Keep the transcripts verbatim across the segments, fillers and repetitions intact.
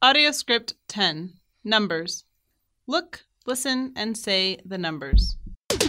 Audio script ten. Numbers. Look, listen, and say the numbers.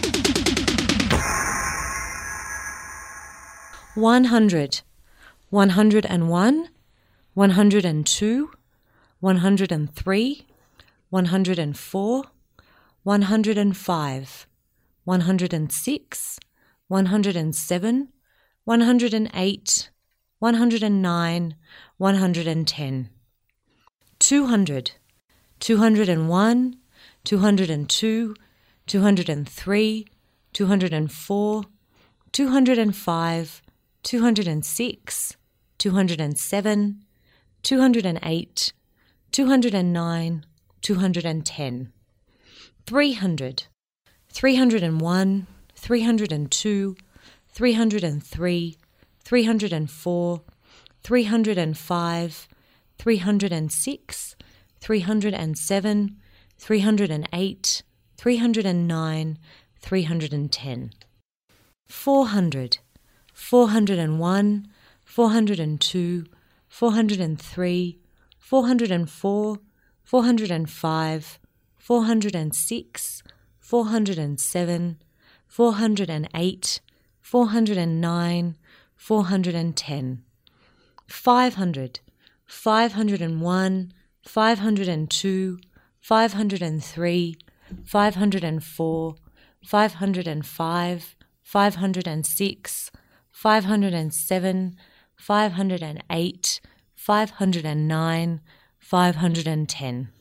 One hundred, one hundred and one, one hundred and two, one hundred and three, one hundred and four, one hundred and five, one hundred and six, one hundred and seven, one hundred and eight, one hundred and nine, one hundred and ten. Two hundred, two hundred and one, two hundred and two, two hundred and three, two hundred and four, two hundred and five, two hundred and six, two hundred and seven, two hundred and eight, two hundred and nine, two hundred and ten. Three hundred, three hundred and one, three hundred and two, three hundred and three, three hundred and four, three hundred and five, three hundred and six, three hundred and seven, three hundred and eight, three hundred and nine, three hundred and ten. Four hundred, four hundred and one, four hundred and two, four hundred and three, four hundred and four, four hundred and five, four hundred and six, four hundred and seven, four hundred and eight, four hundred and nine, four hundred and ten. Five hundred, five hundred and one, five hundred and two, five hundred and three, five hundred and four, five hundred and five, five hundred and six, five hundred and seven, five hundred and eight, five hundred and nine, five hundred and ten.